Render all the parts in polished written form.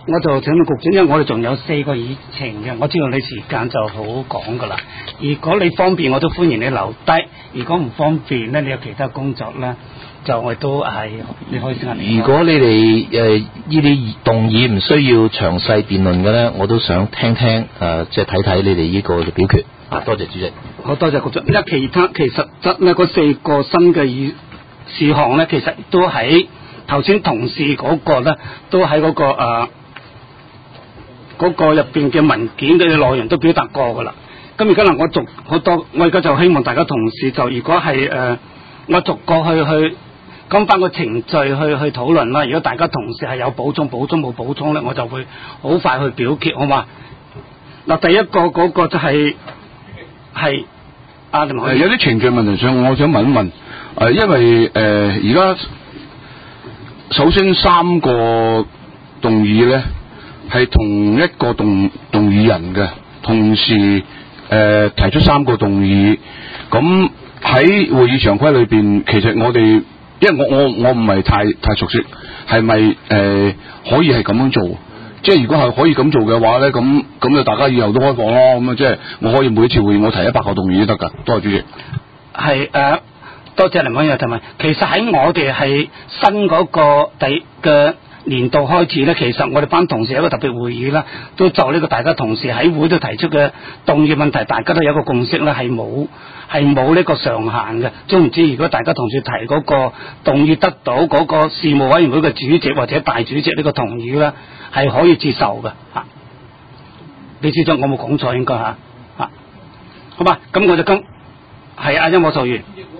我就請問局長，因為我哋仲有4個議程嘅，我知道你時間就好趕噶啦。如果你方便，我都歡迎你留低；如果唔方便咧，你有其他工作咧，就我都係你可以先嚟。 如果你哋呢啲動議唔需要詳細辯論嘅咧，我都想聽即係睇睇你哋呢個嘅表決。多謝主席。 好多謝局長。因為其實質咧嗰4個新嘅事項咧，其實都喺頭先同事嗰個咧，都喺嗰個入邊嘅文件嘅內容都表達過噶啦。咁而家我逐好多，我而家就希望大家同事就如果係我逐個去跟翻個程序去討論啦。如果大家同事係有補充冇補充咧，我就會好快去表決，好嘛？嗱，第一個嗰個就係有啲程序問題上，我想問一問因為而家首先3個動議咧係同一個動議人嘅，同時提出3個動議，咁喺會議常規裏邊，其實我哋因為我唔係太熟悉，係咪可以係咁樣做？即係如果係可以咁做嘅話咧，咁就大家以後都開放咯。咁啊，即係我可以每一次會議我提100個動議都得㗎。多謝主席。係多謝林委員提問。其實喺我哋係新嗰個嘅年度開始咧，其實我哋班同事有一個特別會議啦，都就呢個大家同事喺會度提出嘅動議問題，大家都有一個共識咧，係冇呢個上限嘅。總唔知如果大家同事提嗰個動議得到嗰個事務委員會嘅主席或者大主席呢個同意咧，係可以接受嘅嚇。你知咗我冇講錯應該嚇，好嘛？咁我就係阿音樂授員。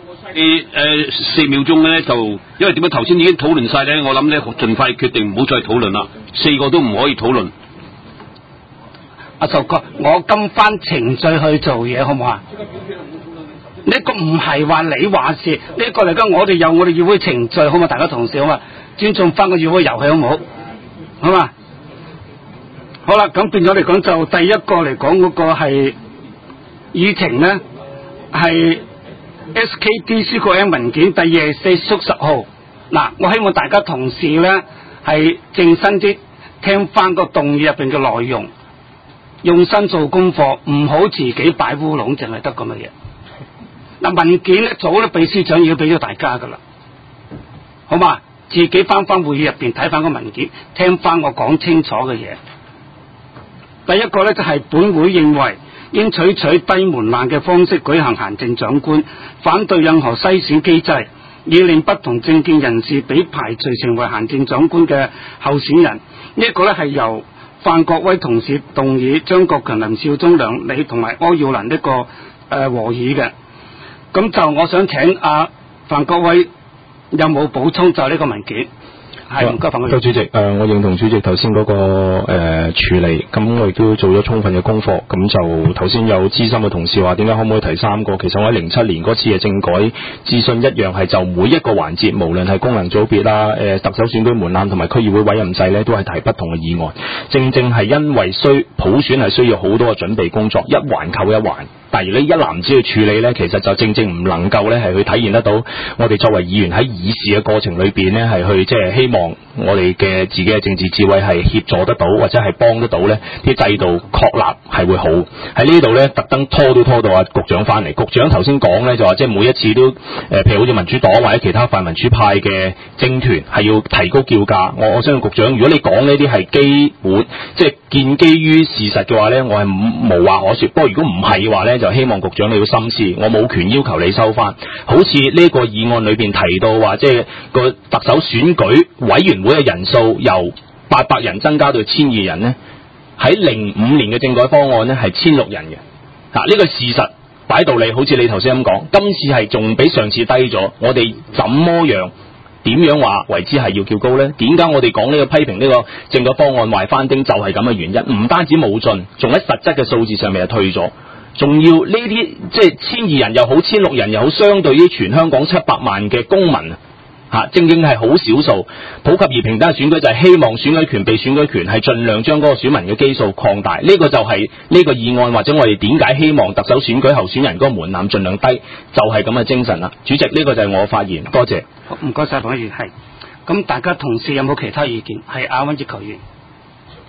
4秒鐘咧，就因為點解頭先已經討論晒咧，我諗咧盡快決定唔好再討論啦，4個都唔可以討論。 阿壽哥，我跟翻程序去做嘢好唔好啊？呢個唔係話你話事，呢個嚟緊我哋有我哋議會程序好嘛？大家同事好嘛？尊重翻個議會遊戲好唔好？好嘛？好啦，咁變咗嚟講就第一個嚟講嗰個係議程咧係。SKD 個 M 文件第24/10號，嗱，我希望大家同事咧係正身啲，聽翻個動議入邊嘅內容，用心做功課，唔好自己擺烏龍，淨係得咁嘅嘢。嗱，文件咧早都秘書長已經俾咗大家噶啦，好嘛？自己翻會議入邊睇翻個文件，聽翻我講清楚嘅嘢。第一個咧就係本會認為。應採取低門檻嘅方式舉行行政長官，反對任何篩選機制，以令不同政見人士被排除成為行政長官嘅候選人。呢一個咧係由范國威同事動議，張國強、林少忠、梁理同埋柯耀蘭呢個和議嘅。咁就我想請范國威有冇補充就呢個文件？係唔該，范國威。 主席，我認同主席頭先嗰個處理，咁我亦都做咗充分嘅功課。咁就頭先有資深嘅同事話，點解可唔可以提3個？其實我喺07年嗰次嘅政改諮詢一樣係就每一個環節，無論係功能組別啦、特首選舉門檻同埋區議會委任制咧，都係提不同嘅議案。正正係因為普選係需要好多嘅準備工作，一環扣一環。但係你一籃子去處理咧，其實就正正唔能夠咧係去體現得到我哋作為議員喺議事嘅過程裏邊咧係去即係希望我哋嘅自己嘅政治智慧係協助得到或者係幫得到咧啲制度確立係會好。喺呢度咧特登拖到局長翻嚟。局長頭先講咧就話即係每一次都譬如好似民主黨或者其他泛民主派嘅政團係要提高叫價。我相信局長，如果你講呢啲係基本即係建基於事實嘅話咧，我係無話可說。不過如果唔係嘅話咧，就希望局長你要深思，我冇權要求你收翻。好似呢個議案裏邊提到話，即係個特首選舉委員會嘅人數由800人增加到1200人呢，喺05年嘅政改方案呢係1600人嘅。呢個事實擺道理，好似你頭先咁講，今次係仲比上次低咗。我哋怎麼樣點樣話為之係要叫高呢？點解我哋講呢個批評呢個政改方案壞翻丁就係咁嘅原因？唔單止冇進，仲喺實質嘅數字上面係退咗。仲要呢啲即係1200人又好，1600人又好，相對於全香港700萬嘅公民正正係好少數。普及而平等嘅選舉就係希望選舉權被選舉權係盡量將嗰個選民嘅基數擴大。呢個就係呢個議案或者我哋點解希望特首選舉候選人嗰個門檻盡量低，就係咁嘅精神啦。主席，呢個就係我發言，多謝。 唔該晒，馮議員。係咁，大家同事有冇其他意見？係溫哲球員。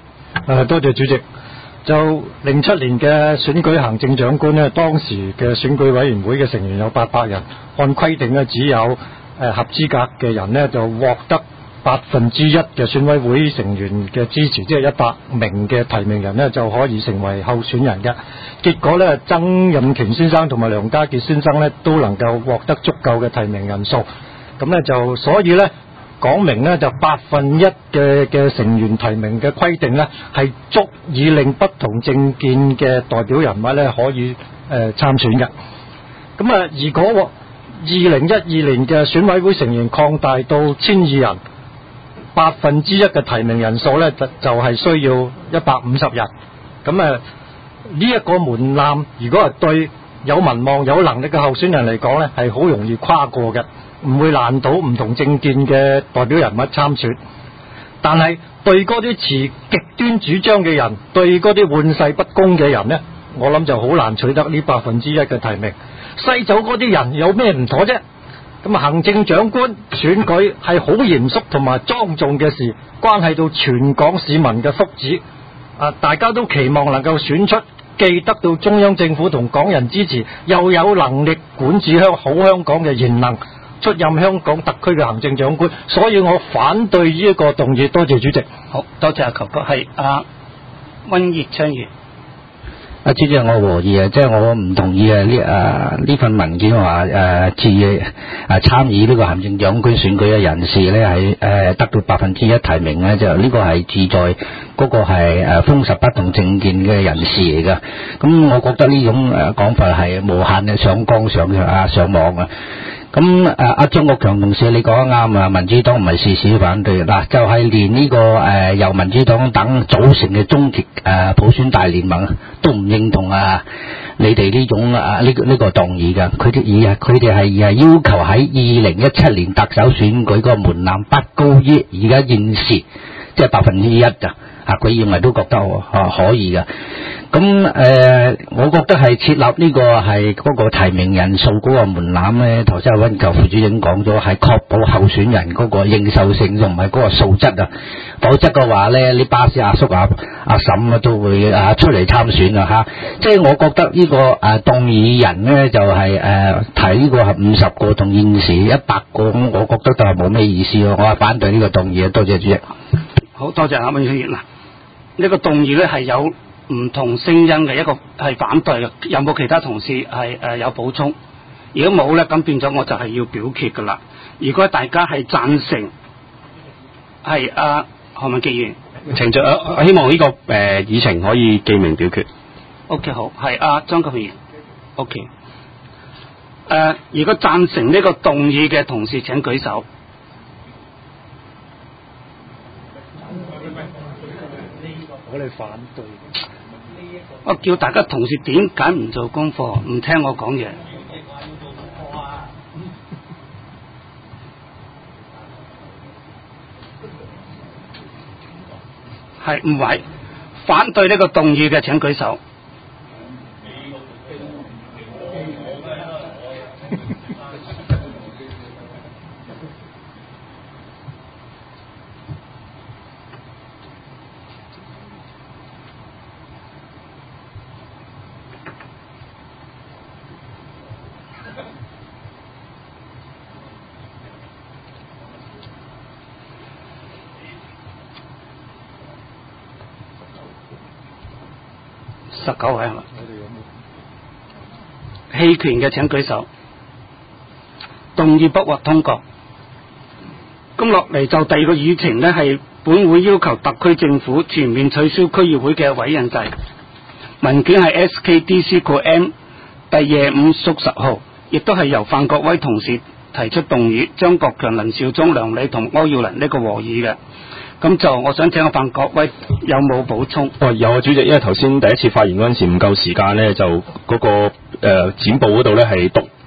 多謝主席。就07年嘅選舉行政長官呢，當時嘅選舉委員會嘅成員有800人，按規定呢，只有合資格嘅人呢就獲得1%嘅選委會成員嘅支持，即係100名嘅提名人呢就可以成為候選人嘅。結果呢，曾蔭權先生同埋梁家傑先生呢都能夠獲得足夠嘅提名人數，咁呢就所以呢講明呢就1/8嘅成員提名嘅規定呢係足以令不同政見嘅代表人物呢可以參選嘅。咁啊，如果2012年嘅選委會成員擴大到1200人，1%嘅提名人數呢就係需要150人。咁啊，呢一個門檻如果係對有民望有能力嘅候選人嚟講呢係好容易跨過嘅，唔會難倒唔同政見嘅代表人物參選。但係對嗰啲持極端主張嘅人，對嗰啲玩世不恭嘅人呢，我諗就好難取得呢1%嘅提名。篩走嗰啲人有咩唔妥啫？咁啊，行政長官選舉係好嚴肅同埋莊重嘅事，關係到全港市民嘅福祉。大家都期望能夠選出既得到中央政府同港人支持，又有能力管治好香港嘅賢能，出任香港特區嘅行政長官。所以我反對呢一個動議。多謝主席。 好多謝阿球哥，係溫熱昌議員。 主席，我和議啊，即係我唔同意呢份文件話參與呢個行政長官選舉嘅人士咧係得到1%提名咧，就呢個係志在嗰個係封實不同政見嘅人士嚟噶。咁我覺得呢種講法係無限嘅上綱上網啊。咁阿張國強同事你講得啱啊，民主黨唔係事事反對嗱，就係連呢個由民主黨等組成嘅終極普選大聯盟都唔認同你哋呢種呢個動議㗎。佢哋係要求喺2017年特首選舉個門檻不高於而家現時即係1%㗎。佢認為都覺得可以㗎。咁我覺得係設立呢個係嗰個提名人數嗰個門檻咧，頭先阿溫球副主席講咗，係確保候選人嗰個認受性同埋嗰個素質啊。否則嘅話咧，呢巴士阿叔阿嬸都會出嚟參選啊。即係我覺得呢個動議人咧就係提呢個係50個同現時100個，咁我覺得就係冇咩意思咯。我係反對呢個動議啊。多謝主席。 好多謝阿溫議員。嗱，呢個動議咧係有唔同聲音嘅，一個係反對嘅，有冇其他同事係有補充？如果冇咧，咁變咗我就係要表決噶啦。如果大家係贊成，係何文傑議員程序我希望呢個議程可以記名表決。 OK 好，係張國平議員 OK。如果贊成呢個動議嘅同事請舉手。 我哋反對。 我叫大家同事點解唔做功課，唔聽我講嘢？係唔係反對呢個動議嘅請舉手。19位係嘛？棄權嘅請舉手。動議不獲通過。咁落嚟就第二個議程呢，係本會要求特區政府全面取消區議會嘅委任制。文件係 SKDC-M 第25/10號，亦都係由范國威同事提出動議，張國強、林少忠、梁理同柯耀倫呢個和議嘅。咁就我想請阿范國威有冇補充？ 有啊，主席，因為頭先第一次發言嗰陣時唔夠時間咧，就嗰個剪報嗰度咧係讀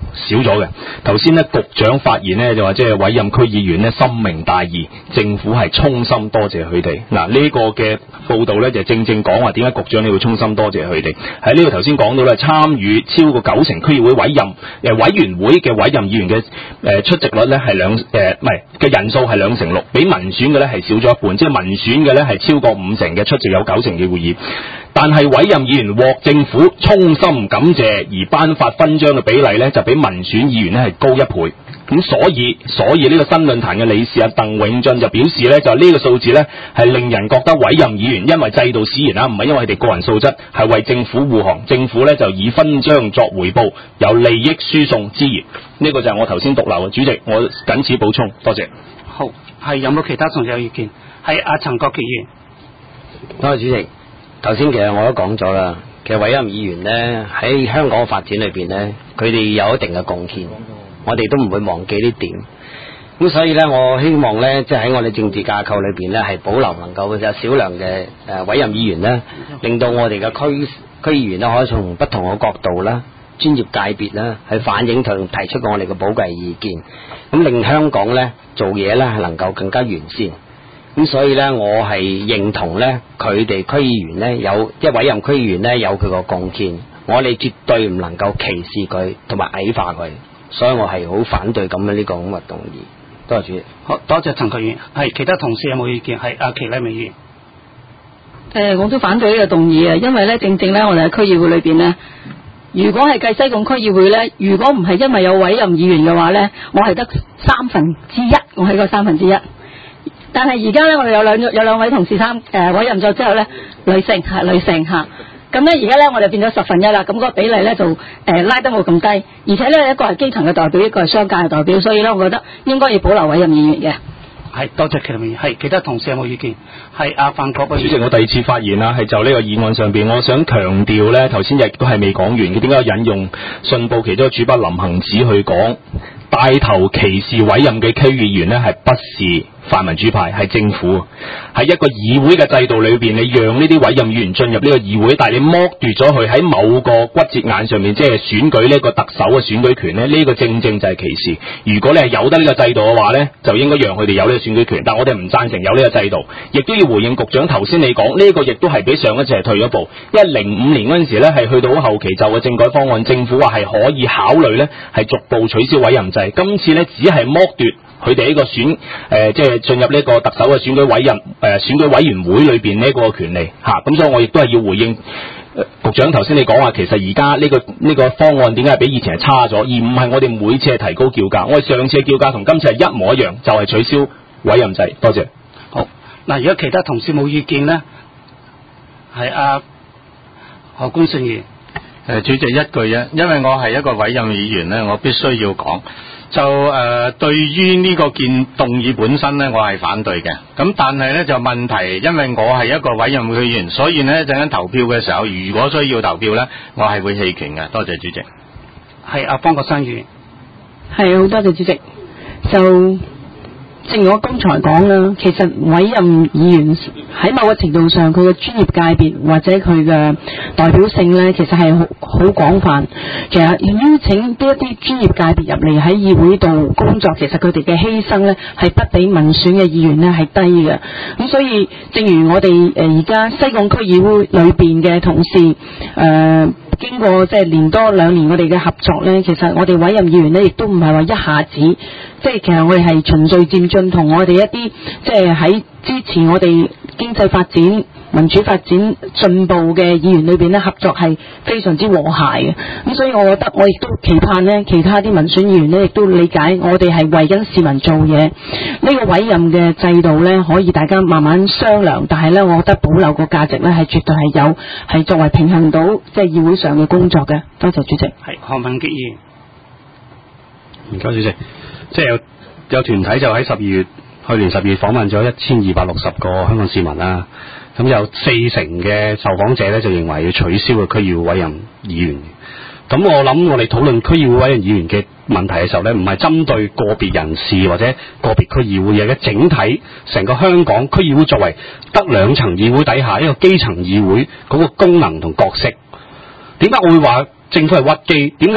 少咗嘅。頭先咧局長發言咧就話即係委任區議員咧深明大義，政府係衷心多謝佢哋。嗱呢個嘅報道咧就正正講話點解局長你會衷心多謝佢哋。喺呢度頭先講到咧參與超過90%區議會委任委員會嘅委任議員嘅出席率咧係嘅人數係2成6，比民選嘅咧係少咗一半，即係民選嘅咧係超過50%嘅出席有90%嘅會議。但係委任議員獲政府衷心感謝而頒發勳章嘅比例咧，就比民選議員咧係高1倍。咁所以呢個新論壇嘅理事鄧永進就表示咧，就呢個數字咧係令人覺得委任議員因為制度使然啦，唔係因為佢哋個人素質，係為政府護航。政府咧就以勳章作回報，有利益輸送之嫌。呢個就係我頭先獨留嘅。主席，我僅此補充，多謝。 好，係有冇其他同事有意見？係阿陳國傑議員。 多謝主席。頭先其實我都講咗啦，其實委任議員呢，喺香港嘅發展裏邊呢，佢哋有一定嘅貢獻，我哋都唔會忘記呢點。咁所以呢，我希望呢，即係喺我哋政治架構裏邊呢，係保留能夠有少量嘅委任議員呢，令到我哋嘅區議員呢，可以從不同嘅角度啦、專業界別啦，去反映同提出我哋嘅寶貴意見，咁令香港呢做嘢呢，係能夠更加完善。咁所以咧，我係認同咧，佢哋區議員咧即係委任區議員咧有佢個貢獻，我哋絕對唔能夠歧視佢同埋矮化佢，所以我係好反對咁嘅呢個咁嘅動議。多謝主席。 好多謝陳國議員。係其他同事有冇意見？係阿祁禮美議員。 我都反對呢個動議啊，因為咧正正咧我哋喺區議會裏邊咧，如果係計西貢區議會咧，如果唔係因為有委任議員嘅話咧，我係得1/3，我係個1/3。但係而家咧，我哋有兩位同事委任咗之後咧，女性嚇，咁咧而家咧我哋變咗1/10啦，咁個比例咧就拉得冇咁低，而且咧一個係基層嘅代表，一個係商界嘅代表，所以咧我覺得應該要保留委任議員嘅。 係多謝祁禮美議員。係其他同事有冇意見？係阿范國威。 主席，我第二次發言啦，係就呢個議案上邊，我想強調咧，頭先亦都係未講完嘅，點解引用信報其中嘅主筆林行止去講，帶頭歧視委任嘅區議員呢，係不是泛民主派，係政府。喺一個議會嘅制度裏邊，你讓呢啲委任議員進入呢個議會，但係你剝奪咗佢喺某個骨節眼上面，即係選舉呢個特首嘅選舉權呢，呢個正正就係歧視。如果你係有得呢個制度嘅話呢，就應該讓佢哋有呢個選舉權。但我哋唔贊成有呢個制度，亦都要回應局長頭先你講呢個，亦都係比上一次係退咗步。因為05年嗰陣時呢，係去到後期就嘅政改方案，政府話係可以考慮呢，係逐步取消委任制。今次呢，只係剝奪佢哋呢個即係進入呢個特首嘅選舉委員會裏邊呢個權利嚇。咁所以我亦都係要回應局長頭先你講話，其實而家呢個方案點解係比以前係差咗，而唔係我哋每次係提高叫價。我哋上次嘅叫價同今次係一模一樣，就係取消委任制。多謝。 好，嗱，如果其他同事冇意見呢，係阿何官信議員。 主席一句啫，因為我係一個委任議員呢，我必須要講。對於呢個動議本身呢，我係反對嘅。咁但係呢，就問題，因為我係一個委任區議員，所以呢陣間投票嘅時候，如果需要投票呢，我係會棄權嘅。多謝主席。 係阿方國珊議員。 係，好多謝主席。就正如我剛才講啦，其實委任議員喺某個程度上，佢嘅專業界別或者佢嘅代表性呢，其實係好廣泛。其實邀請呢一啲專業界別入嚟喺議會度工作，其實佢哋嘅犧牲呢，係不比民選嘅議員呢係低嘅。咁所以，正如我哋而家西貢區議會裏邊嘅同事經過即係年多2年我哋嘅合作呢，其實我哋委任議員呢，亦都唔係話一下子，即係其實我哋係循序漸進，同我哋一啲即係喺支持我哋經濟發展、民主發展進步嘅議員裏邊呢，合作係非常之和諧嘅。咁所以我覺得我亦都期盼呢，其他啲民選議員呢，亦都理解我哋係為緊市民做嘢。呢個委任嘅制度呢，可以大家慢慢商量，但係呢，我覺得保留個價值呢，係絕對係有，係作為平衡到即係議會上嘅工作嘅。多謝主席。 係何文傑議員。 唔該主席，即係有團體就喺去年12月訪問咗1260個香港市民啦，咁有40%嘅受訪者咧就認為要取消個區議會委任議員。咁我諗我哋討論區議會委任議員嘅問題嘅時候咧，唔係針對個別人士或者個別區議會，而係整體成個香港區議會作為得2層議會底下一個基層議會嗰個功能同角色。點解我會話政府係屈機？點解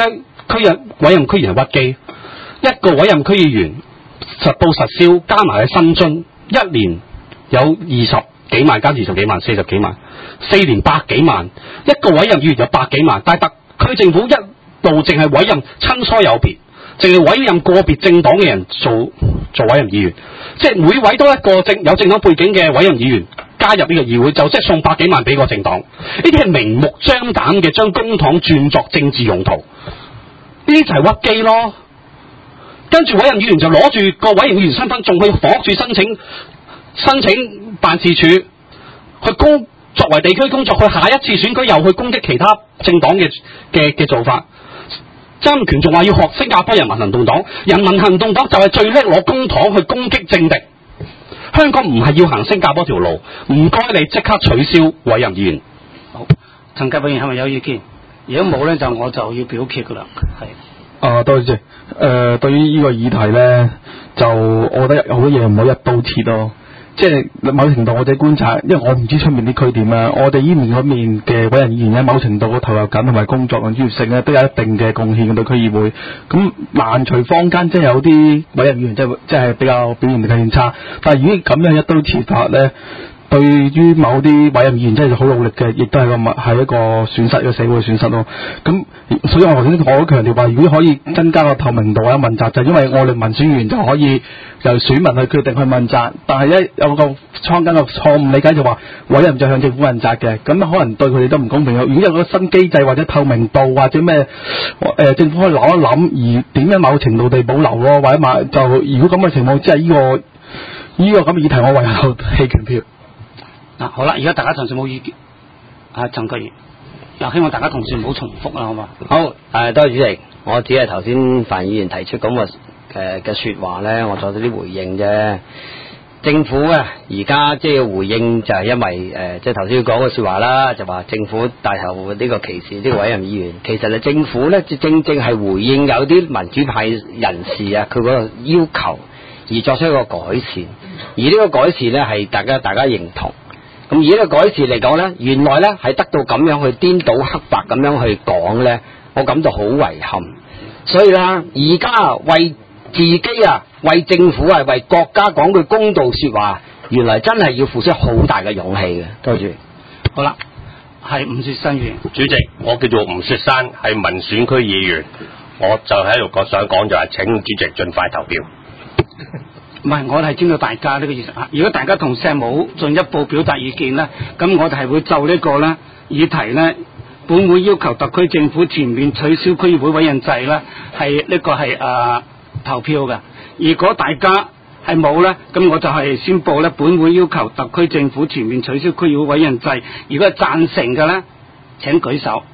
委任區議員係屈機，一個委任區議員實報實銷加埋嘅薪津，一年有20幾萬加20幾萬40幾萬，4年100幾萬，一個委任議員有100幾萬，但係特區政府一路淨係委任親疏有別，淨係委任個別政黨嘅人做委任議員，即係每委多一個有政黨背景嘅委任議員加入呢個議會，就即係送100幾萬俾個政黨，呢啲係明目張膽嘅將公帑轉作政治用途，呢啲就係屈機咯。跟住委任議員就攞住個委任議員身份，仲去房屋署申請辦事處，作為地區工作，去下一次選舉又去攻擊其他政黨嘅做法。曾蔭權仲話要學新加坡人民行動黨，人民行動黨就係最叻攞公帑去攻擊政敵。香港唔係要行新加坡條路，唔該你即刻取消委任議員。 好，陳吉永係咪有意見？如果冇咧，我就要表決噶啦。係。 多謝主席。對於呢個議題咧，就我覺得好多嘢唔好一刀切咯。即係某程度我哋觀察，因為我唔知出面啲區點啦。我哋呢面嗰面嘅委任議員咧，某程度個投入感同埋工作嘅專業性咧，都有一定嘅貢獻對區議會。咁難除坊間即係有啲委任議員即係比較表現力更差，但係如果咁樣一刀切法咧，對於某啲委任議員真係好努力嘅，亦都係一個損失，一個社會嘅損失咯。咁所以我頭先我都強調話，如果可以增加個透明度或者問責，就因為我哋民選員就可以由選民去決定去問責，但係一有個坊間嘅錯誤理解就話委任就向政府問責嘅，咁可能對佢哋都唔公平。如果有個新機制或者透明度或者咩政府可以諗一諗，而點樣某程度地保留咯，或者就如果咁嘅情況，即係呢個咁嘅議題，我唯有棄權票。 好啦，而家大家同事冇意見，陳國賢，希望大家同事唔好重複啦，好嘛？ 好，多謝主席，我只係頭先范議員提出咁嘅說話咧，我作咗啲回應啫。政府啊，而家即係回應就係因為即係頭先講嘅說話啦，就話政府帶頭呢個歧視呢個委任議員，其實政府咧正係回應有啲民主派人士啊，佢嗰個要求而作出一個改善，而呢個改善咧係大家認同。咁而呢個改善嚟講咧，原來咧係得到咁樣去顛倒黑白咁樣去講咧，我感到好遺憾。所以咧，而家為自己為政府為國家講句公道說話，原來真係要付出好大嘅勇氣嘅。多謝。 好啦，係吳雪山議員。 主席，我叫做吳雪山，係民選區議員，我就喺度想講就係請主席盡快投票。 唔係，我係徵到大家呢個意思。如果大家同事冇進一步表達意見咧，咁我哋係會就呢個咧議題咧，本會要求特區政府全面取消區議會委任制咧，係呢個係投票嘅。如果大家係冇咧，咁我就係宣佈咧，本會要求特區政府全面取消區議會委任制。如果係贊成嘅咧，請舉手。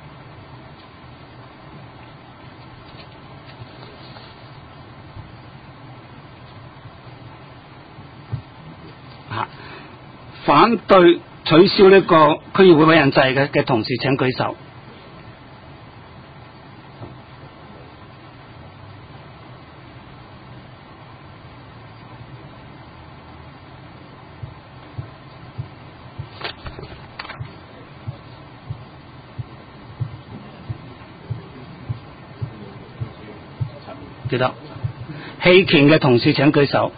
反對取消呢個區議會委任制嘅同事請舉手。記得棄權嘅同事請舉手。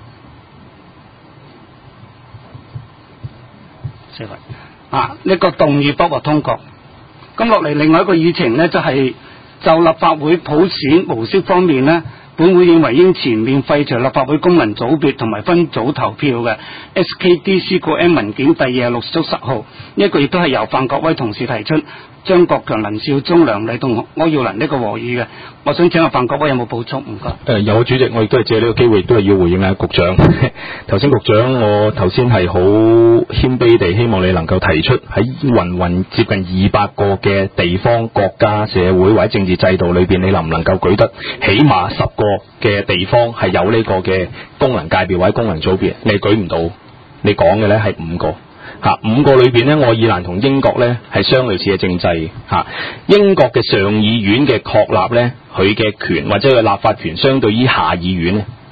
呢個動議不獲通過。咁落嚟另外一個議程呢，就係就立法會普選模式方面呢，本會認為應全面廢除立法會功能組別同埋分組投票嘅 SKDC 個 M 文件第26/10號，呢一個亦都係由范國威同事提出，張國強、林少忠、梁麗同柯耀倫呢個和議嘅。我想請阿范國威有冇補充？唔該。 有主席，我亦都係借呢個機會，亦都係要回應下局長。頭先局長，我頭先係好謙卑地希望你能夠提出喺芸接近200個嘅地方、國家、社會或者政治制度裏邊，你能唔能夠舉得起碼10個嘅地方係有呢個嘅功能界別或者功能組別？你舉唔到，你講嘅呢係5個。5個裏邊呢，愛爾蘭同英國呢係相類似嘅政制。英國嘅上議院嘅確立呢，佢嘅權或者佢立法權相對於下議院呢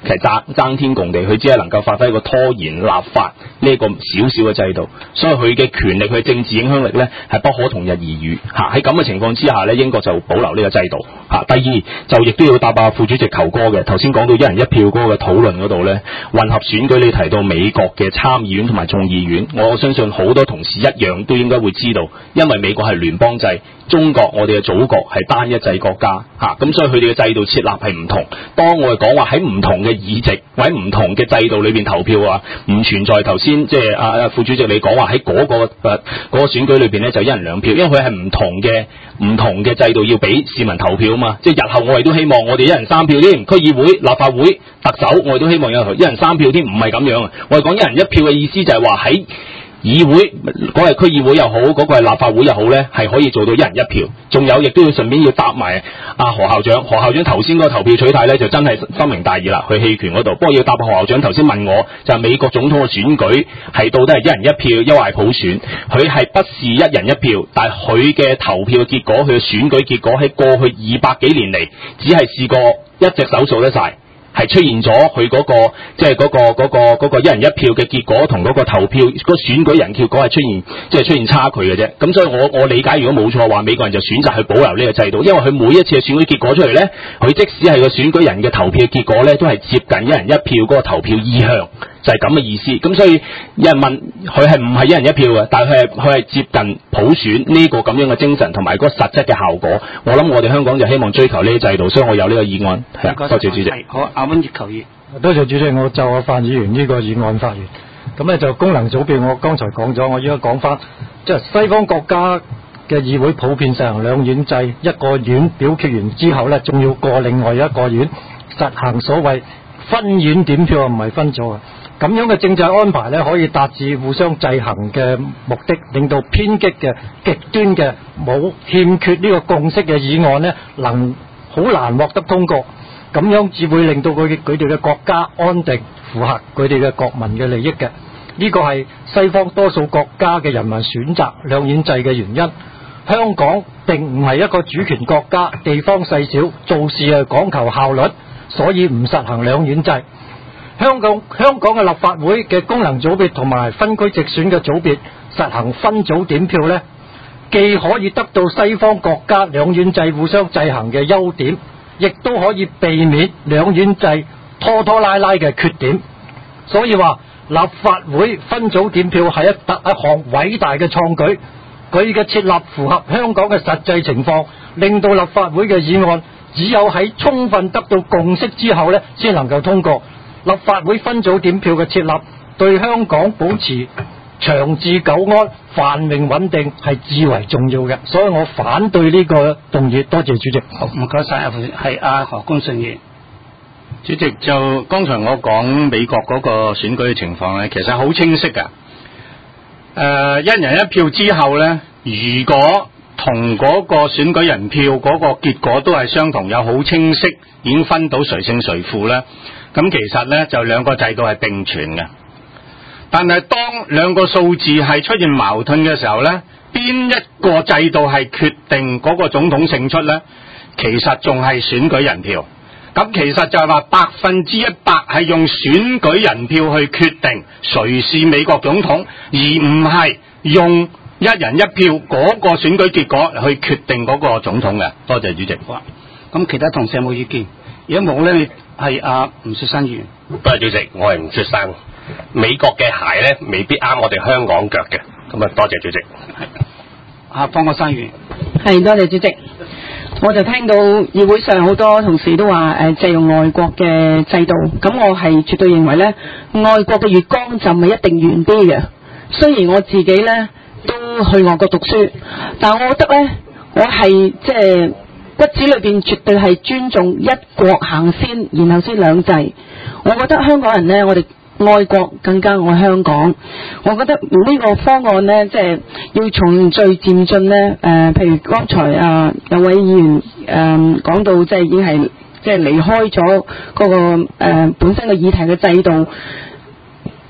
其實爭天共地，佢只係能夠發揮一個拖延立法呢一個少少嘅制度，所以佢嘅權力、佢嘅政治影響力咧係不可同日而語嚇。喺咁嘅情況之下咧，英國就保留呢個制度嚇。第二就亦都要答副主席球哥嘅頭先講到一人一票嗰個討論嗰度咧，混合選舉你提到美國嘅參議院同埋眾議院，我相信好多同事一樣都應該會知道，因為美國係聯邦制，中國我哋嘅祖國係單一制國家嚇，咁所以佢哋嘅制度設立係唔同。當我哋講話喺唔同嘅議席或者唔同嘅制度裏邊投票啊，唔存在頭先即係副主席你講話喺嗰個選舉裏邊咧就一人兩票，因為佢係唔同嘅制度要俾市民投票啊嘛。即係日後我哋都希望我哋一人三票添，區議會、立法會、特首我哋都希望有一人三票添，唔係咁樣啊。我哋講一人一票嘅意思就係話喺議會嗰係區議會又好，嗰個係立法會又好咧，係可以做到一人一票。仲有亦都要順便要答埋何校長。何校長頭先嗰個投票取態咧，就真係深明大義啦，去棄權嗰度。不過要答何校長頭先問我，就係美國總統嘅選舉係到底係一人一票，抑或係普選？佢係不是一人一票，但係佢嘅投票嘅結果，佢嘅選舉結果喺過去200幾年嚟，只係試過一隻手數得晒。係出現咗佢嗰個即係嗰個一人一票嘅結果同嗰個投票嗰個選舉人結果係出現差距嘅啫。咁所以我理解，如果冇錯話，美國人就選擇去保留呢個制度，因為佢每一次嘅選舉結果出嚟咧，佢即使係個選舉人嘅投票結果咧，都係接近一人一票嗰個投票意向，就係咁嘅意思。咁所以有人問佢係唔係一人一票嘅，但係佢係接近普選呢個咁樣嘅精神同埋嗰個實質嘅效果。我諗我哋香港就希望追求呢啲制度，所以我有呢個議案。係多謝主席。 好，阿溫業球議。 多謝主席，我就阿范議員呢個議案發言。咁咧就功能組別，我剛才講咗，我依家講翻，即係西方國家嘅議會普遍實行兩院制，一個院表決完之後咧，仲要過另外一個院，實行所謂分院點票，唔係分組啊。咁樣嘅政制安排咧，可以達至互相制衡嘅目的，令到偏激嘅、極端嘅、欠缺呢個共識嘅議案咧，好難獲得通過。咁樣只會令到佢哋嘅國家安定，符合佢哋嘅國民嘅利益嘅。呢個係西方多數國家嘅人民選擇兩院制嘅原因。香港並唔係一個主權國家，地方細小，做事係講求效率，所以唔實行兩院制。香港嘅立法會嘅功能組別同埋分區直選嘅組別實行分組點票呢，既可以得到西方國家兩院制互相制衡嘅優點，亦都可以避免兩院制拖拖拉拉嘅缺點。所以話立法會分組點票係一項偉大嘅創舉，佢嘅設立符合香港嘅實際情況，令到立法會嘅議案只有喺充分得到共識之後呢，先能夠通過。立法會分組點票嘅設立對香港保持長治久安、繁榮穩定係至為重要嘅，所以我反對呢個動議。多謝主席。 好，唔該晒，係阿何公信議。 主席，就剛才我講美國嗰個選舉嘅情況咧，其實好清晰㗎。一人一票之後咧，如果同嗰個選舉人票嗰個結果都係相同，有好清晰已經分到誰勝誰負咧，咁其實咧就兩個制度係並存嘅。但係當兩個數字係出現矛盾嘅時候咧，邊一個制度係決定嗰個總統勝出咧？其實仲係選舉人票。咁其實就係話100%係用選舉人票去決定誰是美國總統，而唔係用一人一票嗰個選舉結果去決定嗰個總統嘅。多謝主席。 好啊，咁其他同事有冇意見？如果冇咧，係阿吳雪山議員。 多謝主席，我係吳雪山。美國嘅鞋咧未必啱我哋香港腳嘅，咁啊多謝主席。 阿方國珊議員。 係，多謝主席。我就聽到議會上好多同事都話借用外國嘅制度，咁我係絕對認為呢，外國嘅月光就咪一定遠啲嘅。雖然我自己呢都去外國讀書，但我覺得呢，我係即係骨子裏邊絕對係尊重一國行先，然後先兩制。我覺得香港人呢，我哋愛國更加愛香港。我覺得呢個方案呢，即係要循序漸進呢。譬如剛才有位議員講到，即係已經係即係離開咗嗰個本身嘅議題嘅制度，斷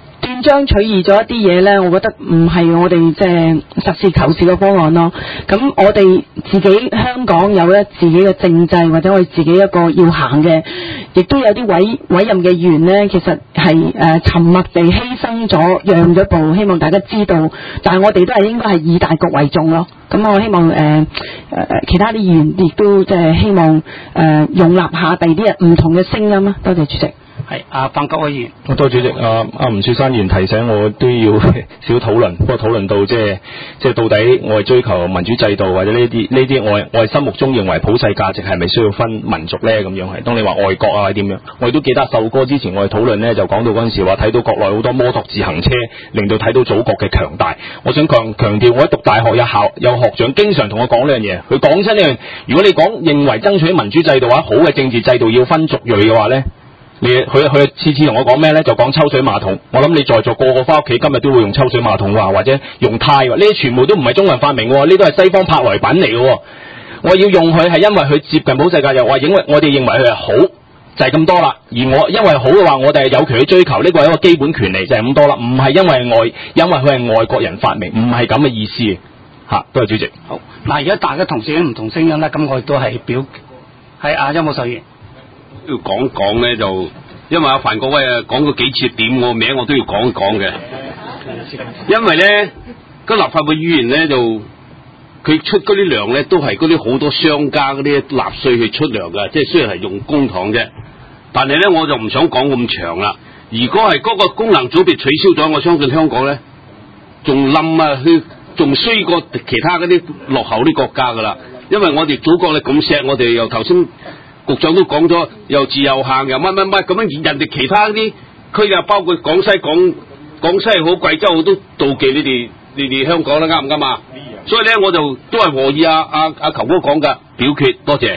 斷章取義咗一啲嘢呢，我覺得唔係我哋即係實事求是嘅方案咯。咁我哋自己香港有咧自己嘅政制，或者我哋自己一個要行嘅，亦都有啲委任嘅議員呢，其實係沉默地犧牲咗，讓咗步，希望大家知道。但係我哋都係應該係以大局為重咯。咁我希望其他啲議員亦都即係希望容納下第二啲人唔同嘅聲音啦。多謝主席。 係范國威議員。 多謝主席。吳雪山議員提醒我都要少討論，不過討論到即係到底我係追求民主制度，或者呢啲我係心目中認為普世價值係咪需要分民族咧？咁樣係。當你話外國啊，或者點樣，我亦都記得授歌之前我哋討論咧，就講到嗰陣時話睇到國內好多摩托自行車，令到睇到祖國嘅強大。我想強調，我喺讀大學有學長經常同我講呢樣嘢，佢講親呢樣。如果你認為爭取民主制度或者好嘅政治制度要分族裔嘅話咧，佢次次同我講咩咧？就講抽水馬桶。我諗你在座個個翻屋企今日都會用抽水馬桶或者用呔，呢啲全部都唔係中國人發明喎，呢都係西方舶來品嚟嘅。我要用佢係因為佢接近普世價值，我哋認為佢係好，就係咁多啦。而我因為好嘅話，我哋係有權去追求，呢個係一個基本權利，就係咁多啦。唔係因為佢係外國人發明，唔係咁嘅意思嚇。多謝主席。 好嗱，而家大家同事都唔同聲音咧，咁我亦都係係有冇授權？ 要講咧，就因為范國威講咗幾次點我名，我都要講一講嘅。因為咧，個立法會議員咧就佢出嗰啲糧咧，都係嗰啲好多商家嗰啲納稅去出糧噶，即係雖然係用公帑啫，但係咧我就唔想講咁長啦。如果係嗰個功能組別取消咗，我相信香港咧仲冧佢仲衰過其他嗰啲落後啲國家噶啦。因為我哋祖國咧咁錫我哋，又頭先局長都講咗，又自由行又乜咁樣，人哋其他啲區啊，包括廣西好、貴州好都妒忌你哋香港啦，啱唔啱啊？所以咧，我就都係和意阿球哥講噶表決，多謝。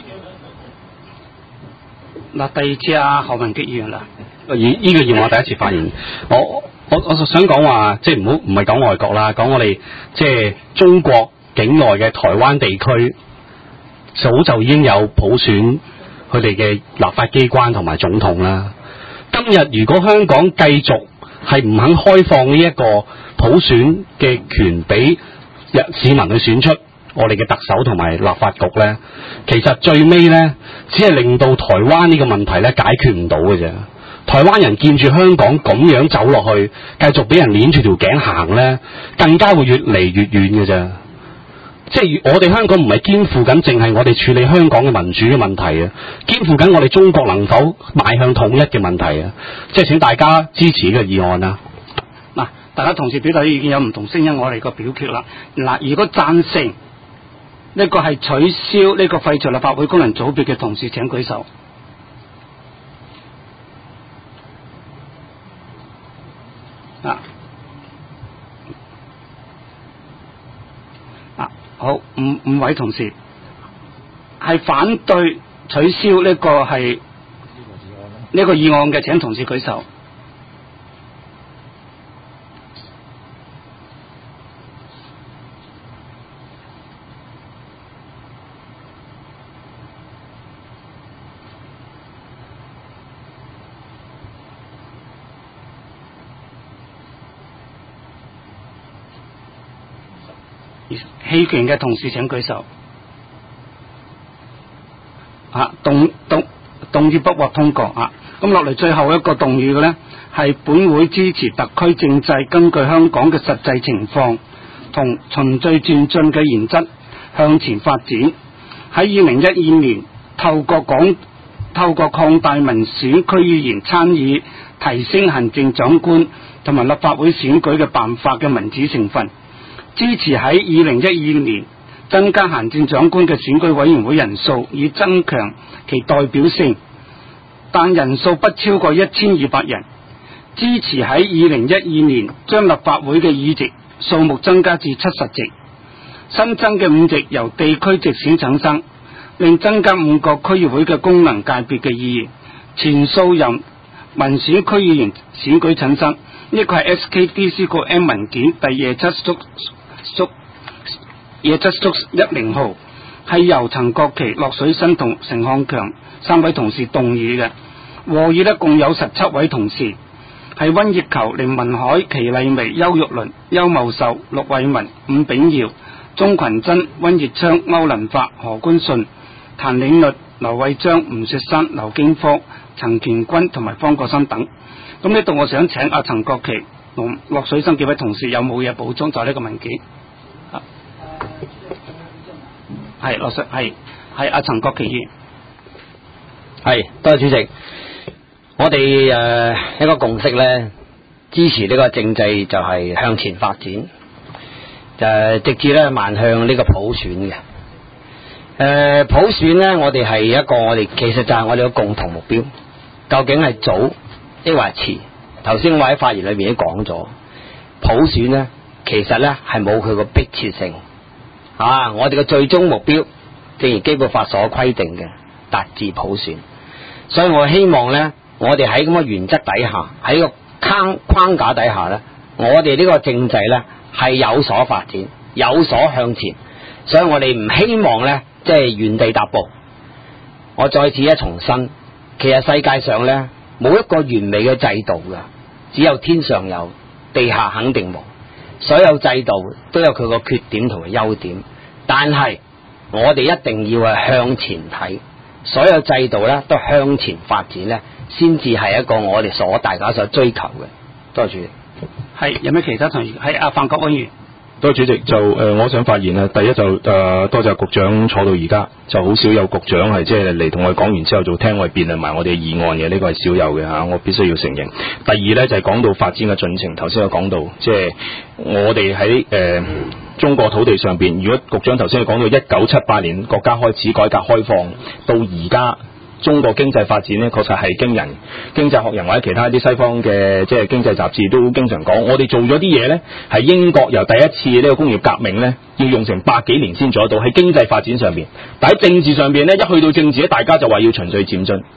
嗱，第二次何文傑議員啦。 呢個議員我第一次發言，我想講話，即係唔係講外國啦，講我哋即係中國境內嘅台灣地區，早就已經有普選佢哋嘅立法機關同埋總統啦。今日如果香港繼續係唔肯開放呢一個普選嘅權俾市民去選出我哋嘅特首同埋立法局呢，其實最尾呢，只係令到台灣呢個問題呢解決唔到嘅啫。台灣人見住香港咁樣走落去，繼續俾人鏈住條頸行呢，更加會越嚟越遠嘅啫。即係我哋香港唔係肩負緊淨係我哋處理香港嘅民主嘅問題啊，肩負緊我哋中國能否邁向統一嘅問題啊。即係請大家支持呢個議案啦。 嗱，大家同事表達意見有唔同聲音，我哋個表決啦。嗱，如果贊成呢個係取消呢個廢除立法會功能組別嘅同事請舉手。好，五位同事係反對取消呢個係呢個議案嘅，請同事舉手。棄權嘅同事請舉手。動議不獲通過。咁落嚟最後一個動議嘅呢，係本會支持特區政制根據香港嘅實際情況同循序漸進嘅原則向前發展。喺2012年透過擴大民選區議員參與提升行政長官同埋立法會選舉嘅辦法嘅民主成分。支持喺2012年增加行政長官嘅選舉委員會人數，以增強其代表性，但人數不超過1200人。支持喺2012年將立法會嘅議席數目增加至70席，新增嘅5席由地區直選產生，另增加5個區議會嘅功能界別嘅議員，全數由民選區議員選舉產生。呢個係 SKDC 個 M 文件第27/10號，係由陳國旗、駱水新同陳漢強3位同事動議嘅。和議呢共有17位同事。 係溫業球、凌文海、祁麗薇、邱玉麟、邱茂壽、陸偉文、伍炳耀、鍾群珍、溫業昌、歐林發、何官信、譚領律、劉慧章、吳雪山、劉經科、陳權君同埋方國生等。咁呢度我想請阿陳國奇同駱水生幾位同事有冇嘢補充就呢個文件？係駱水係阿陳國奇議員。 係，多謝主席。我哋一個共識咧，支持呢個政制就係向前發展，直至咧邁向呢個普選嘅。普選咧，我哋係一個我哋其實就係我哋嘅共同目標。究竟係早抑或係遲？頭先我喺發言裏面都講咗，普選咧其實咧係冇佢個迫切性。我哋嘅最終目標，正如基本法所規定嘅，達至普選。所以我希望咧，我哋喺咁嘅原則底下，喺個框架底下咧，我哋呢個政制咧係有所發展，有所向前。所以我哋唔希望咧，即係原地踏步。我再次重申，其實世界上咧冇一個完美嘅制度㗎，只有天上有，地下肯定冇。所有制度都有佢個缺點同埋優點，但係我哋一定要係向前睇。所有制度咧都向前發展咧，先至係一個我哋大家所追求嘅。多謝主席。 係有咩其他同意？係阿范國威議員。 多謝主席，就我想發言啊。第一就多謝局長坐到而家，就好少有局長係即係嚟同我哋講完之後就聽我哋辯論埋我哋嘅議案嘅，呢個係少有嘅嚇，我必須要承認。第二咧就係講到發展嘅進程，頭先有講到即係我哋喺中國土地上邊，如果局長頭先講到1978年國家開始改革開放到而家，中國經濟發展呢確實係驚人。經濟學人或者其他啲西方嘅即係經濟雜誌都經常講，我哋做咗啲嘢呢係英國由第一次呢個工業革命呢要用成100幾年先做得到，喺經濟發展上邊。但喺政治上邊呢，一去到政治咧，大家就話要循序漸進。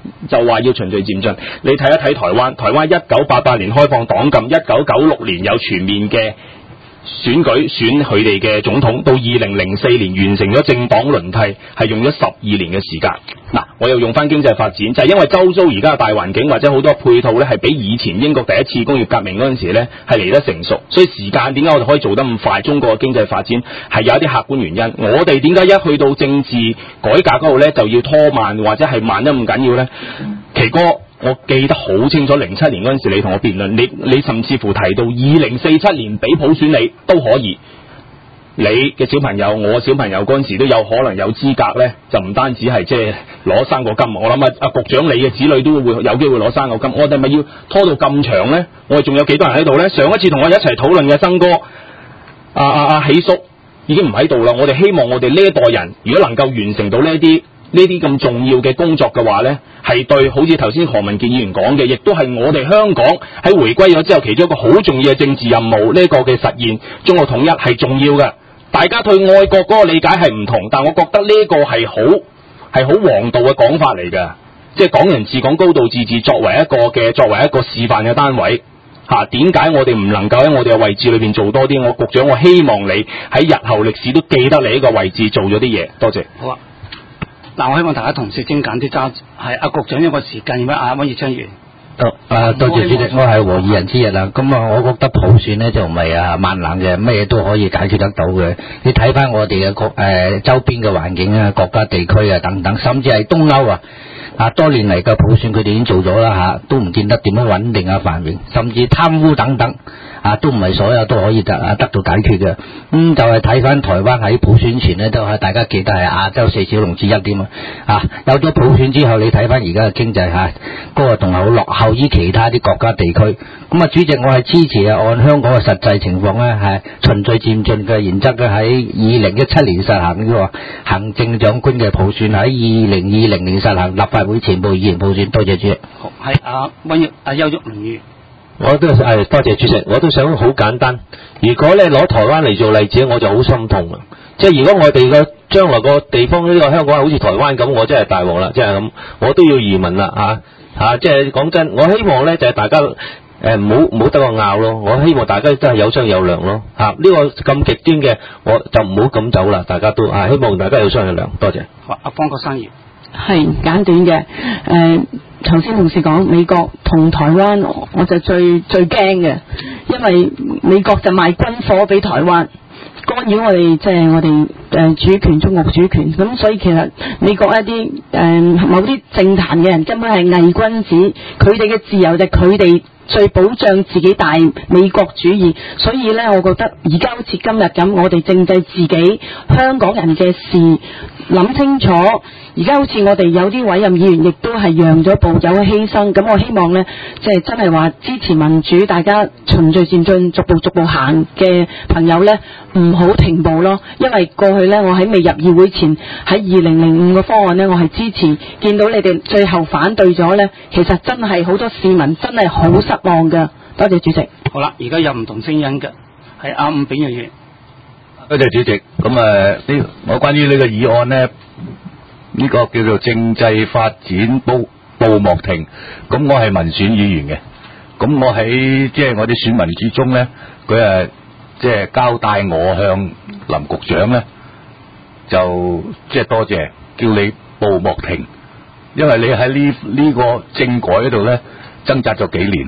你睇一睇台灣1988年開放黨禁，1996年有全面嘅選舉選佢哋嘅總統，到2004年完成咗政黨輪替，係用咗12年嘅時間。嗱，我又用翻經濟發展，就係因為周遭而家嘅大環境或者好多配套咧，係比以前英國第一次工業革命嗰陣時咧係嚟得成熟，所以時間點解我哋可以做得咁快？中國嘅經濟發展係有一啲客觀原因。我哋點解一去到政治改革嗰度咧就要拖慢，或者係慢得咁緊要咧？奇哥，我記得好清楚，07年嗰陣時你同我辯論，你甚至乎提到2047年俾普選你都可以。你嘅小朋友，我小朋友嗰陣時都有可能有資格咧，就唔單止係即係攞生果金。我諗阿局長你嘅子女都會有機會攞生果金。我哋咪要拖到咁長咧？我哋仲有幾多人喺度咧？上一次同我一齊討論嘅生哥喜叔已經唔喺度啦。我哋希望我哋呢一代人，如果能夠完成到呢啲咁重要嘅工作嘅話咧，係對好似頭先何文傑議員講嘅，亦都係我哋香港喺回歸咗之後其中一個好重要嘅政治任務，呢個嘅實現中國統一係重要嘅。大家對愛國嗰個理解係唔同，但我覺得呢個係好王道嘅講法嚟嘅，即係港人治港、高度自治作為一個示範嘅單位嚇。點解我哋唔能夠喺我哋嘅位置裏邊做多啲？局長，我希望你喺日後歷史都記得你呢個位置做咗啲嘢。多謝。 好啊。嗱，我希望大家同事精簡啲揸，係阿局長一個時間，而家阿溫業昌議員。 多謝主席，我係和議人之一啦。咁我覺得普選呢就唔係萬能嘅，乜嘢都可以解決得到嘅。你睇翻我哋嘅周邊嘅環境啊、國家地區啊等等，甚至係東歐多年嚟嘅普選佢哋已經做咗啦都唔見得點樣穩定繁榮，甚至貪污等等都唔係所有都可以得到解決嘅。就係睇翻台灣喺普選前呢，都係大家記得係亞洲4小龍之一添有咗普選之後，你睇翻而家嘅經濟嗰個仲係好落後於其他啲國家地區。咁主席，我係支持按香港嘅實際情況呢，係循序漸進嘅原則嘅，喺2017年實行呢個行政長官嘅普選，喺2020年實行立法會全部議員普選。多謝主席。 好，係阿邱玉麟議員。 我都係多謝主席，我都想好簡單。如果咧攞台灣嚟做例子，我就好心痛啊！即係如果我哋嘅將來個地方呢個香港好似台灣咁，我真係大鑊啦！即係咁，我都要移民啦即係講真，我希望咧就係大家唔好得個拗咯。我希望大家真係有商有量咯呢個咁極端嘅，我就唔好咁走啦。大家都希望大家有商有量。多謝。 好，阿方國生議員。 係簡短嘅。頭先同事講美國同台灣，我就最驚嘅，因為美國就賣軍火俾台灣，干擾我哋即係我哋主權，中國主權。咁所以其實美國一啲某啲政壇嘅人根本係偽君子，佢哋嘅自由就佢哋最保障自己大美國主義。所以呢，我覺得而家好似今日咁，我哋政制自己香港人嘅事諗清楚。而家好似我哋有啲委任議員亦都係讓咗步，有犧牲。咁我希望呢，即係真係話支持民主，大家循序漸進，逐步行嘅朋友呢，唔好停步咯。因為過去呢，我喺未入議會前，喺2005個方案呢，我係支持。見到你哋最後反對咗呢，其實真係好多市民真係好失望㗎。多謝主席。 好啦，而家有唔同聲音嘅，係阿伍炳嘅嘢。 多謝主席。咁我關於呢個議案呢，呢個叫做政制發展布幕庭，咁我係民選議員嘅，咁我喺即係我啲選民之中呢，佢即係交代我向林局長呢，就即係多謝，叫你布幕庭，因為你喺呢個政改嗰度呢，掙扎咗幾年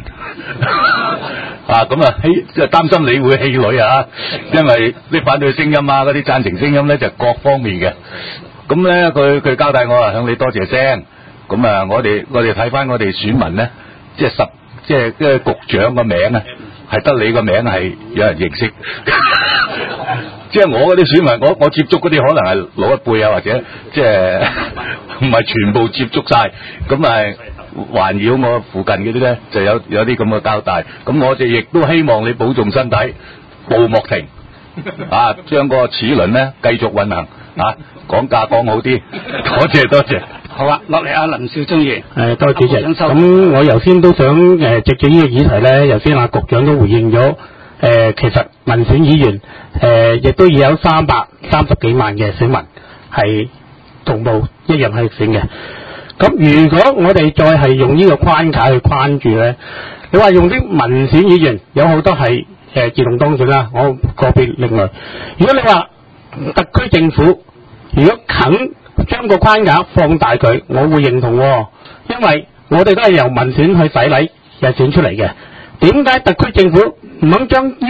就擔心你會氣餒啊，因為啲反對聲音啊，嗰啲贊成聲音呢，就各方面嘅。咁咧，佢交代我向你多謝聲。咁我哋睇翻我哋選民咧，即係局長個名啊，係得你個名係有人認識。即係我嗰啲選民，我接觸嗰啲可能係老一輩啊，或者即係唔係全部接觸晒。咁環繞我附近嗰啲咧，就有啲咁嘅交代。咁我哋亦都希望你保重身體，布幕庭將個齒輪咧繼續運行講價講好啲，多謝。 好啊，落嚟阿林少忠議員。 多謝主席。咁我頭先都想藉住呢個議題咧，頭先阿局長都回應咗。其實民選議員亦都要有330幾萬嘅選民係同步一樣係選嘅。咁如果我哋再係用呢個框架去框住咧，你話用啲民選議員有好多係自動當選啦，我個別另外。如果你話特區政府如果肯將個框架放大佢，我會認同因為我哋都係由民選去洗禮又選出嚟嘅。點解特區政府唔肯將呢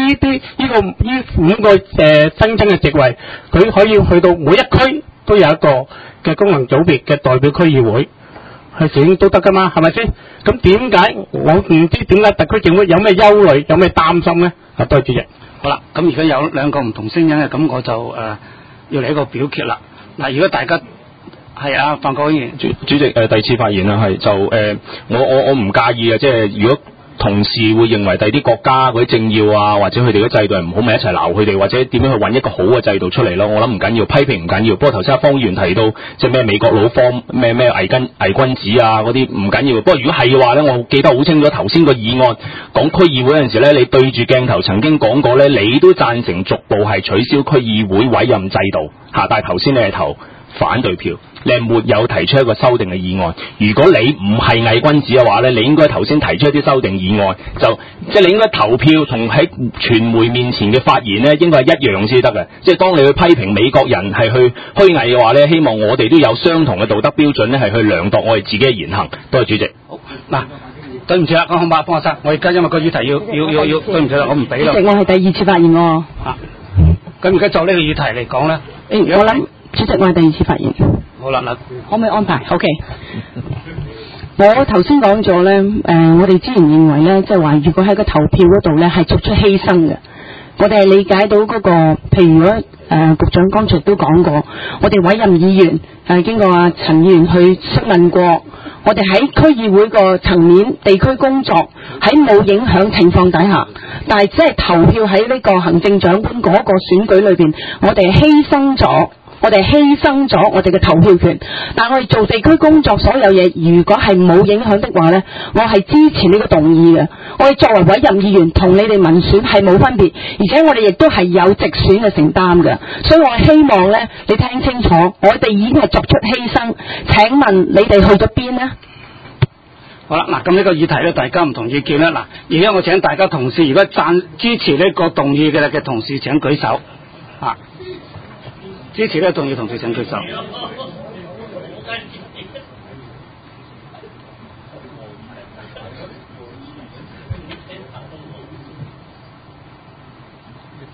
5個新增嘅職位，佢可以去到每一區都有一個嘅功能組別嘅代表區議會去選都得噶嘛？係咪先？咁點解我唔知點解特區政府有咩憂慮，有咩擔心呢？多謝主席。 好啦，咁而家有兩個唔同聲音嘅，咁我就要嚟一個表決啦。嗱，如果大家係啊，范國威主席第二次發言啦，係就我唔介意啊，即係如果同事會認為第啲國家嗰啲政要啊，或者佢哋嘅制度係唔好，咪一齊鬧佢哋，或者點樣去揾一個好嘅制度出嚟咯。我諗唔緊要，批評唔緊要。不過頭先阿方議員提到即係咩美國佬方咩偽君子啊嗰啲唔緊要。不過如果係嘅話咧，我記得好清楚頭先個議案講區議會嗰陣時咧，你對住鏡頭曾經講過咧，你都贊成逐步係取消區議會委任制度嚇，但係頭先你係投反對票。你係沒有提出一個修訂嘅議案。如果你唔係偽君子嘅話咧，你應該頭先提出一啲修訂議案，就即係你應該投票同喺傳媒面前嘅發言咧，應該係一樣先得嘅。即係當你去批評美國人係去虛偽嘅話咧，希望我哋都有相同嘅道德標準咧，係去量度我哋自己嘅言行。多謝主席。 好嗱，對唔住啦，講幫我生，我而家因為個議題要對唔住啦，我唔俾啦。 主席，我係第二次發言喎。 咁而家就呢個議題嚟講咧， 我諗主席我係第二次發言。 好啦， 可唔可以安排 ？OK。我頭先講咗咧，我哋之前認為咧，即係話如果喺個投票嗰度咧係作出犧牲嘅，我哋係理解到嗰個，譬如如果局長剛才都講過，我哋委任議員經過阿陳議員去詢問過，我哋喺區議會個層面地區工作喺冇影響情況底下，但係只係投票喺呢個行政長官嗰個選舉裏邊，我哋犧牲咗我哋嘅投票權，但我哋做地區工作所有嘢，如果係冇影響的話呢，我係支持呢個動議嘅。我哋作為委任議員，同你哋民選係冇分別，而且我哋亦都係有直選嘅承擔嘅。所以我希望呢，你聽清楚，我哋已經係作出犧牲。請問你哋去咗邊呢？ 好啦，嗱，咁呢個議題咧，大家唔同意見啦。嗱，而家我請大家同事，如果支持呢個動議嘅同事請舉手。支持呢個動議同事請舉手。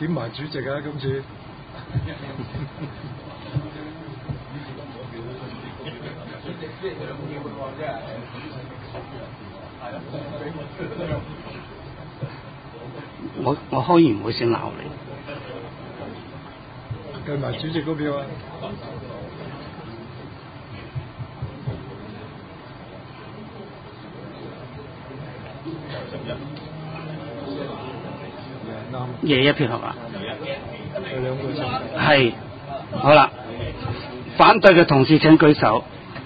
點埋主席啊，今次。 我開完會先鬧你。 計埋主席嗰票啊！ 夜一票係嘛？ 有兩個先。 係，好啦，反對嘅同事請舉手。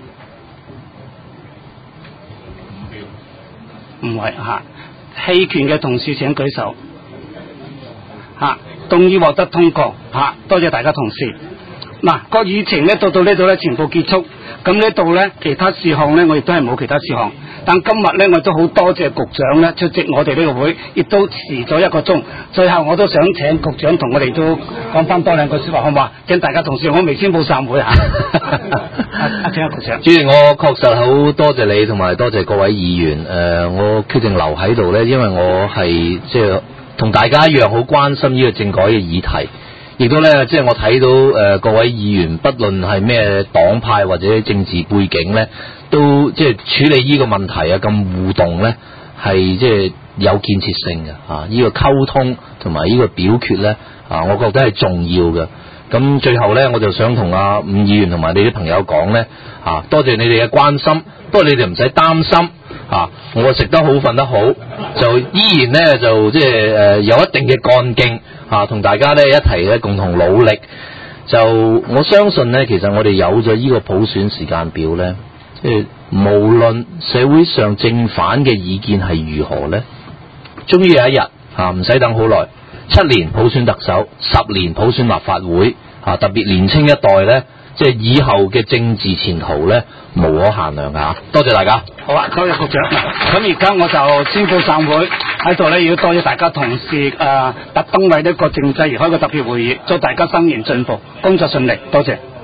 唔係嚇，棄權嘅同事請舉手。嚇，動議獲得通過嚇，多謝大家同事。嗱，個議程咧到呢度咧全部結束，咁呢度咧其他事項咧我亦都係冇其他事項，但今日咧我都好多謝局長咧出席我哋呢個會，亦都遲咗1個鐘。最後我都想請局長同我哋都講翻多兩句説話，好唔好啊？請大家同事，我未宣佈散會嚇。請局長。 主席，我確實好多謝你，同埋多謝各位議員。我決定留喺度咧，因為我係即係同大家一樣好關心呢個政改嘅議題。亦都咧，即係我睇到各位議員，不論係咩黨派或者政治背景咧，都即係處理呢個問題啊，咁互動咧，係即係有建設性嘅啊！呢個溝通同埋呢個表決咧啊，我覺得係重要嘅。咁最後咧，我就想同伍議員同埋你啲朋友講咧啊，多謝你哋嘅關心，不過你哋唔使擔心啊，我食得好瞓得好，就依然咧就即係有一定嘅幹勁。同大家咧一齊咧共同努力，就我相信咧，其實我哋有咗呢個普選時間表咧，即係無論社會上正反嘅意見係如何咧，終於有一日唔使等好耐，7年普選特首，10年普選立法會特別年青一代咧，即係以後嘅政治前途咧無可限量㗎。多謝大家。 好啊，多謝局長。咁而家我就宣佈散會喺度咧，要多謝大家同事特登為呢個政制而開個特別會議，祝大家新年進步，工作順利，多謝。